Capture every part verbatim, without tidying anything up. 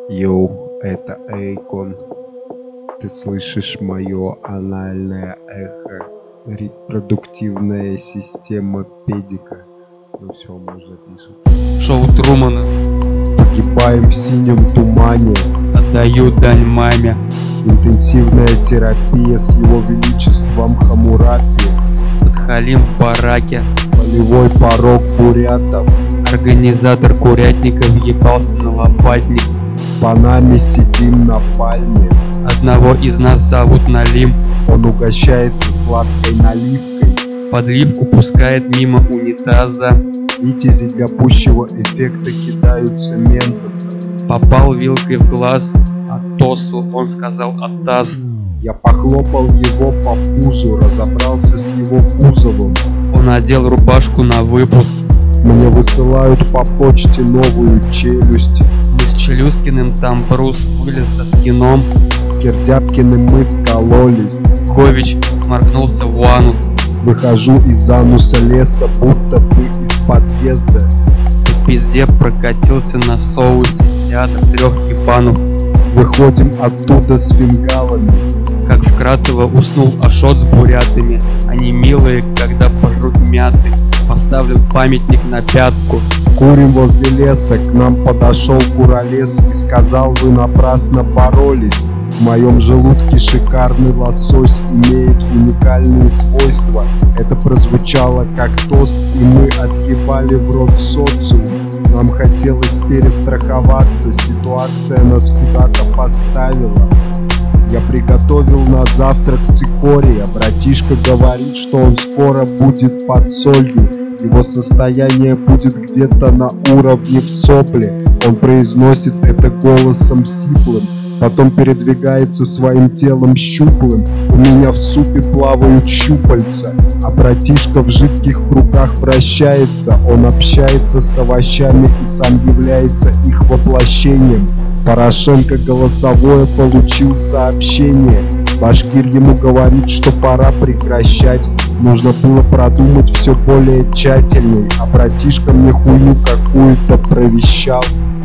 Йоу, это Эйкон. Ты слышишь мое анальное эхо? Репродуктивная система педика. Ну все, можно записывать. Шоу Трумана. Погибаем в синем тумане. Отдаю дань маме. Интенсивная терапия с его величеством Хамурапи. Подхалим в бараке. Полевой порог бурятов. Организатор курятника въебался на лопатник. По нами сидим на пальме. Одного из нас зовут Налим. Он угощается сладкой наливкой. Подливку пускает мимо унитаза. Витязи для пущего эффекта кидаются ментосом. Попал вилкой в глаз Атосу, он сказал Атас. Я похлопал его по пузу, разобрался с его кузовом. Он надел рубашку на выпуск. Мне высылают по почте новую челюсть. Мы с Челюскиным там Брус вылез за скином. С Кердяпкиным мы скололись. Гович сморгнулся в анус. Выхожу из ануса леса, будто бы из подъезда. По пизде прокатился на соусе театр трех ебанов. Выходим оттуда с фингалами. Как в Кратово уснул Ашот с бурятами. Они милые, когда пожрут мяты. Поставлен памятник на пятку. Курим возле леса, к нам подошел куролес и сказал: вы напрасно боролись. В моем желудке шикарный лосось имеет уникальные свойства. Это прозвучало как тост, и мы отъебали в рот социум. Нам хотелось перестраховаться, ситуация нас куда-то поставила. Я приготовил на завтрак цикория. Братишка говорит, что он скоро будет под солью. Его состояние будет где-то на уровне в сопле. Он произносит это голосом сиплым, потом передвигается своим телом щуплым. У меня в супе плавают щупальца, а братишка в жидких руках вращается. Он общается с овощами и сам является их воплощением. Порошенко голосовое получил сообщение. Башкир ему говорит, что пора прекращать. Нужно было продумать все более тщательней, а братишка мне хуйню какую-то провещал.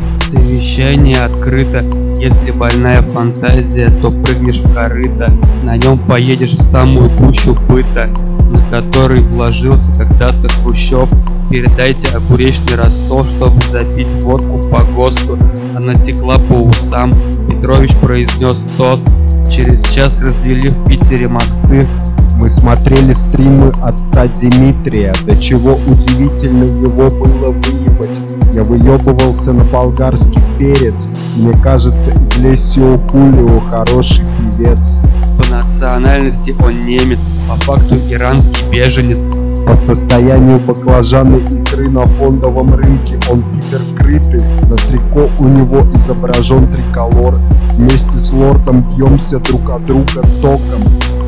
Совещание открыто. Если больная фантазия, то прыгнешь в корыто. На нем поедешь в самую гущу быта, на который вложился когда-то Хрущев. Передайте огуречный рассол, чтобы запить водку по ГОСТу. Она текла по усам. Петрович произнес тост. Через час развели в Питере мосты. Мы смотрели стримы отца Дмитрия. До чего удивительно его было выебать. Я выебывался на болгарский перец. Мне кажется, Иглесио Хулио хороший певец. По национальности он немец, по факту иранский беженец. По состоянию баклажанной икры на фондовом рынке он пидор крытый. На трико у него изображен триколор. Вместе с лордом бьемся друг от друга током.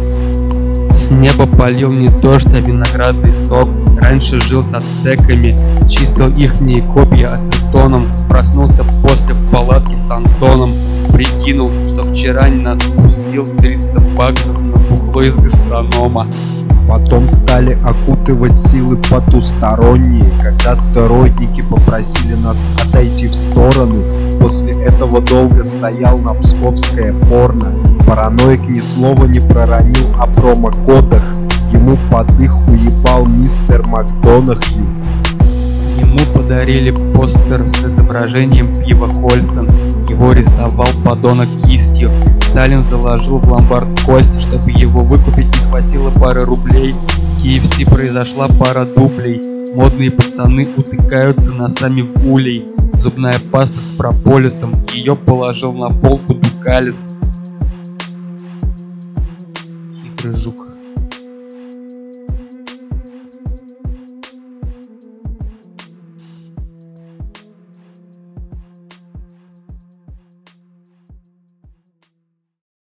С неба полил не дождь, а виноградный сок. Раньше жил с ацтеками, чистил ихние копья ацетоном. Проснулся после в палатке с Антоном. Прикинул, что вчера нас пустил триста баксов на бухло из гастронома. Потом стали окутывать силы потусторонние, когда стероидники попросили нас отойти в сторону. После этого долго стоял на псковское порно. Параноик ни слова не проронил о промокодах. Ему под их уебал мистер Макдонахью. Ему подарили постер с изображением пива Хольстон. Его рисовал подонок кистью. Сталин заложил в ломбард кость, чтобы его выкупить не хватило пары рублей. В кей эф си произошла пара дублей. Модные пацаны утыкаются носами в улей. Зубная паста с прополисом, ее положил на полку Дукалис. Хитрый жук.